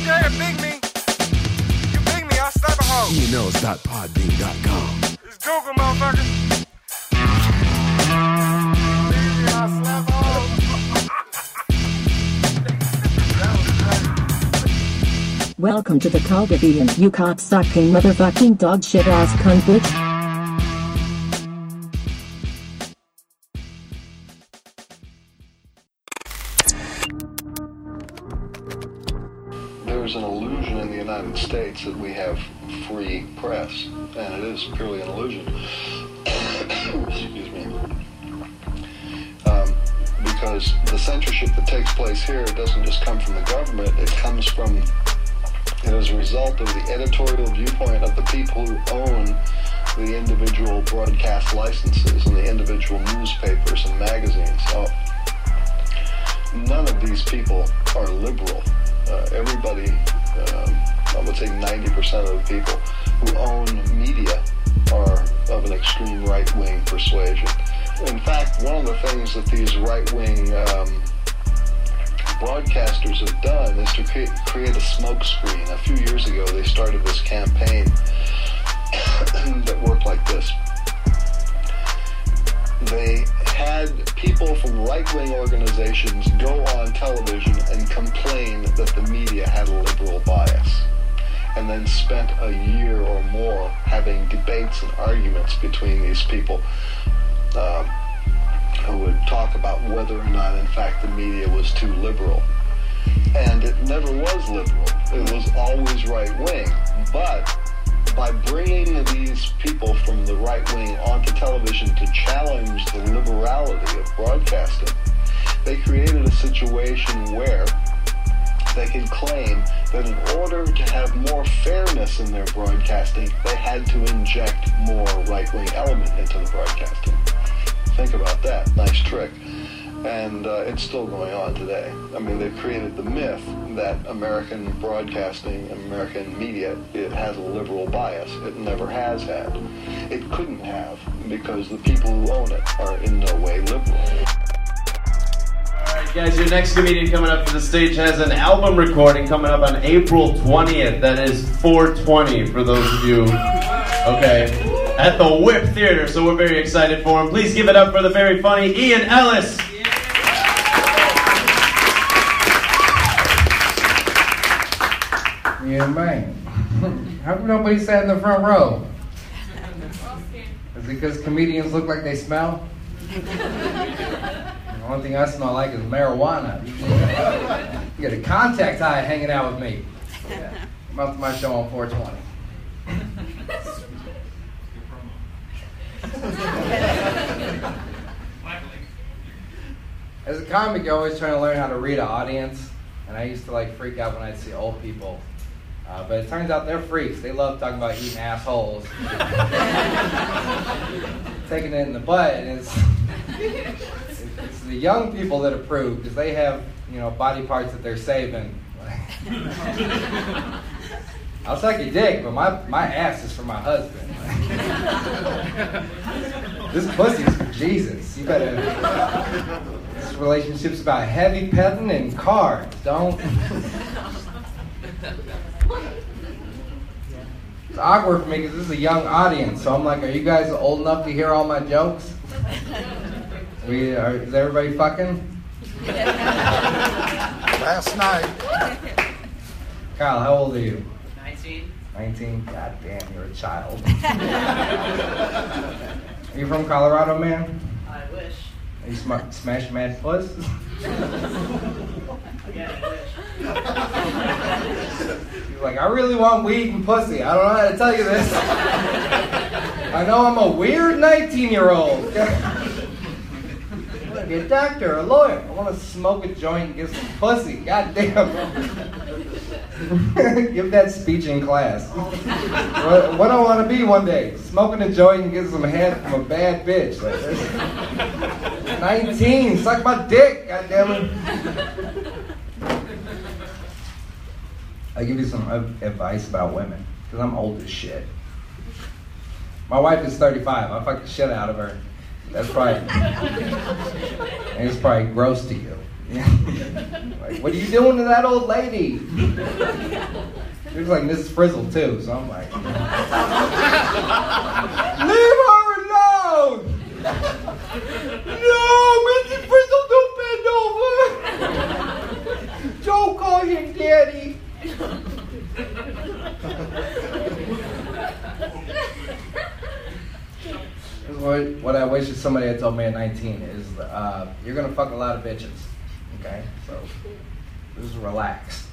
scared, big me. You big me, I'll slap a hoe. ENOS.podbean.com. It's Google, motherfucker. Big me, I'll slap a hoe. Welcome to the Calgavian, you cocksucking motherfucking dog shit ass cunt bitch. There's an illusion in the United States that we have free press, and it is purely an illusion. Excuse me. Because the censorship that takes place here doesn't just come from the government, it comes from, it is a result of the editorial viewpoint of the people who own the individual broadcast licenses and the individual newspapers and magazines. So none of these people are liberal. Everybody, I would say 90% of the people who own media are of an extreme right-wing persuasion. In fact, one of the things that these right-wing broadcasters have done is to create a smokescreen. A few years ago, they started this campaign that worked like this. They had people from right-wing organizations go on television and complain that the media had a liberal bias, and then spent a year or more having debates and arguments between these people who would talk about whether or not, in fact, the media was too liberal. And it never was liberal. It was always right-wing. But by bringing these people from the right wing onto television to challenge the liberality of broadcasting, they created a situation where they could claim that in order to have more fairness in their broadcasting, they had to inject more right-wing element into the broadcasting. Think about that. Nice trick. And it's still going on today. I mean, they've created the myth that American broadcasting, American media, it has a liberal bias. It never has had. It couldn't have, because the people who own it are in no way liberal. All right, guys, your next comedian coming up to the stage has an album recording coming up on April 20th. That is 420 for those of you, okay, at the Whip Theater. So we're very excited for him. Please give it up for the very funny Ian Ellis. Yeah, man. How come nobody sat in the front row? Is it because comedians look like they smell? The only thing I smell like is marijuana. You get a contact eye hanging out with me. Yeah. I'm up to my show on 420. As a comic, you're always trying to learn how to read an audience, and I used to freak out when I'd see old people. But it turns out they're freaks. They love talking about eating assholes, taking it in the butt, and it's the young people that approve, because they have body parts that they're saving. I'll suck your dick, but my ass is for my husband. This pussy's for Jesus. You better. This relationship's about heavy petting and cards. Don't. It's awkward for me because this is a young audience, so I'm like, are you guys old enough to hear all my jokes? Is everybody fucking? Last night. Kyle, how old are you? 19. 19? God damn, you're a child. Are you from Colorado, man? I wish. Are you smash mad puss? Yeah, I wish. You're like, I really want weed and pussy. I don't know how to tell you this. I know I'm a weird 19-year-old. Be a doctor, a lawyer. I want to smoke a joint and get some pussy. God damn. Give that speech in class. What I want to be one day? Smoking a joint and get some head from a bad bitch. 19, suck my dick. God damn it. I give you some advice about women, because I'm old as shit. My wife is 35. I fuck the shit out of her. That's probably, and it's probably gross to you. Like, what are you doing to that old lady? She was like Mrs. Frizzle too, so I'm like, leave her alone! No, Mrs. Frizzle, don't bend over! Don't call him daddy! What I wish somebody had told me at 19 is, you're gonna fuck a lot of bitches, okay? So, just relax.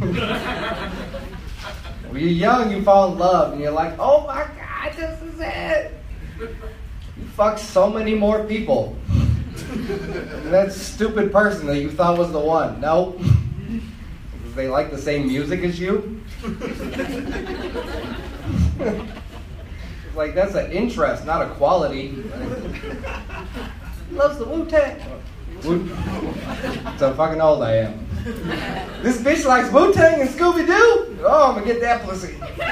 When you're young, you fall in love, and you're like, oh my God, this is it! You fuck so many more people. And that stupid person that you thought was the one. Nope. Because they like the same music as you. Like, that's an interest, not a quality. Loves the Wu-Tang. That's how fucking old I am. This bitch likes Wu-Tang and Scooby-Doo? Oh, I'm gonna get that pussy.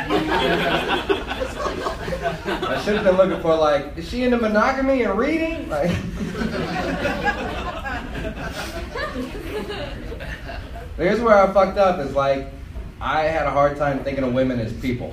I should have been looking for, like, is she into monogamy and reading? Like, here's where I fucked up, is like, I had a hard time thinking of women as people.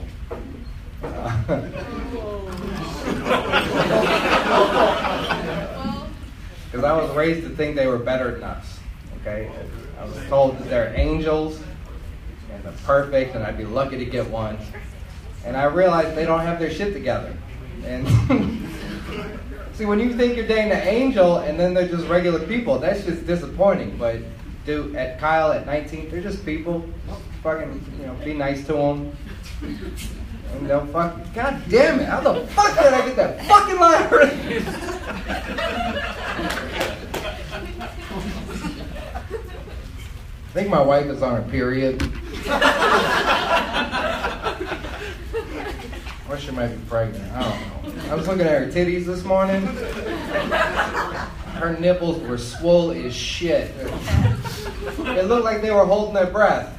Because I was raised to think they were better than us, okay? I was told that they're angels, and they're perfect, and I'd be lucky to get one. And I realized they don't have their shit together. And see, when you think you're dating an angel, and then they're just regular people, that's just disappointing. But dude, at Kyle at 19, they're just people. Fucking, be nice to them. And they'll fuck. God damn it! How the fuck did I get that fucking line right? I think my wife is on her period. Or she might be pregnant. I don't know. I was looking at her titties this morning. Her nipples were swole as shit. It looked like they were holding their breath.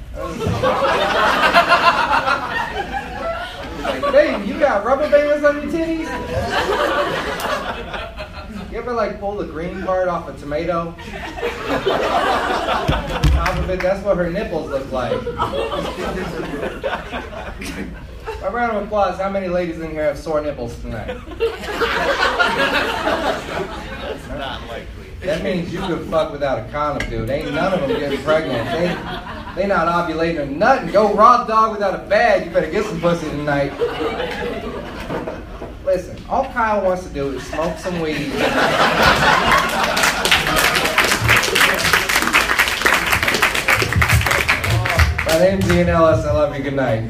Like, babe, you got rubber bands on your titties? You ever like pull the green part off a tomato? Top of it, that's what her nipples look like. A round of applause. How many ladies in here have sore nipples tonight? Not likely. That means you could fuck without a condom, dude. Ain't none of them getting pregnant. They not ovulating or nothing. Go raw dog without a bag. You better get some pussy tonight. Listen, all Kyle wants to do is smoke some weed. My name's Ian Ellis. I love you. Good night.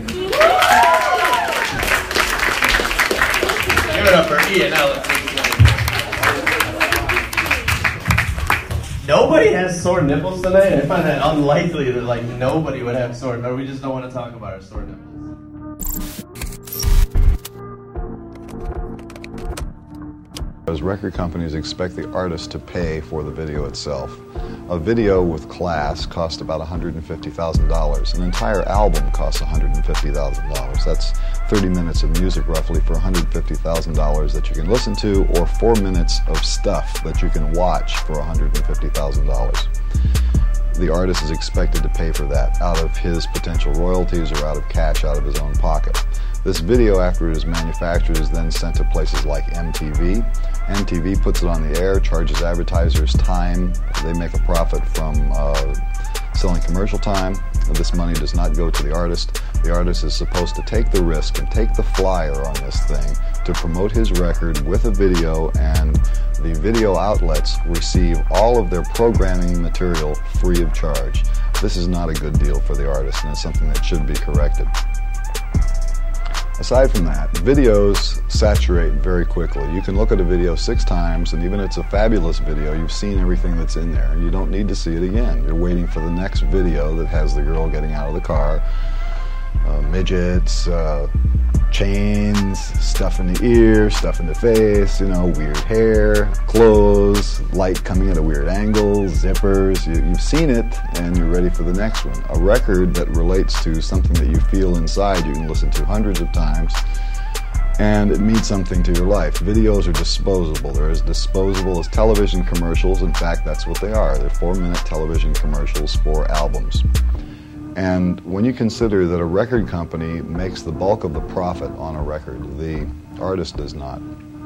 Give it up for Ian Ellis. Nobody has sore nipples tonight? I find that unlikely that like nobody would have sore nipples. Or we just don't want to talk about our sore nipples. As record companies expect the artist to pay for the video itself. A video with class cost about $150,000. An entire album costs $150,000. That's 30 minutes of music roughly for $150,000 that you can listen to, or 4 minutes of stuff that you can watch for $150,000. The artist is expected to pay for that out of his potential royalties or out of cash out of his own pocket. This video, after it is manufactured, is then sent to places like MTV. MTV puts it on the air, charges advertisers time. They make a profit from selling commercial time. This money does not go to the artist. The artist is supposed to take the risk and take the flyer on this thing to promote his record with a video, and the video outlets receive all of their programming material free of charge. This is not a good deal for the artist, and it's something that should be corrected. Aside from that, videos saturate very quickly. You can look at a video 6 times, and even if it's a fabulous video, you've seen everything that's in there, and you don't need to see it again. You're waiting for the next video that has the girl getting out of the car, midgets, chains, stuff in the ear, stuff in the face, weird hair, clothes, light coming at a weird angle, zippers. You've seen it, and you're ready for the next one. A record that relates to something that you feel inside, you can listen to hundreds of times, and it means something to your life. Videos are disposable. They're as disposable as television commercials. In fact, that's what they are. They're 4-minute television commercials for albums. And when you consider that a record company makes the bulk of the profit on a record, the artist does not.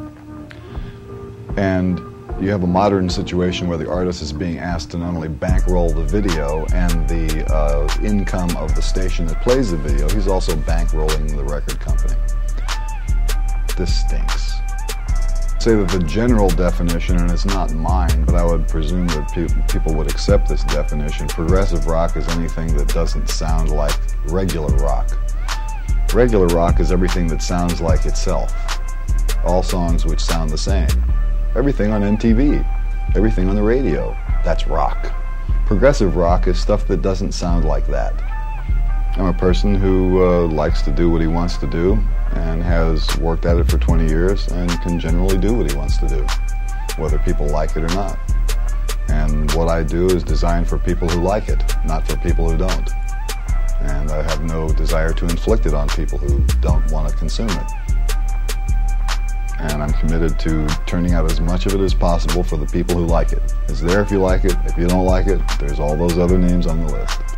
And you have a modern situation where the artist is being asked to not only bankroll the video and the income of the station that plays the video, he's also bankrolling the record company. This stinks. Say that the general definition, and it's not mine, but I would presume that people would accept this definition, progressive rock is anything that doesn't sound like regular rock. Regular rock is everything that sounds like itself. All songs which sound the same. Everything on MTV, everything on the radio, that's rock. Progressive rock is stuff that doesn't sound like that. I'm a person who likes to do what he wants to do and has worked at it for 20 years and can generally do what he wants to do, whether people like it or not. And what I do is designed for people who like it, not for people who don't. And I have no desire to inflict it on people who don't want to consume it. And I'm committed to turning out as much of it as possible for the people who like it. It's there if you like it. If you don't like it, there's all those other names on the list.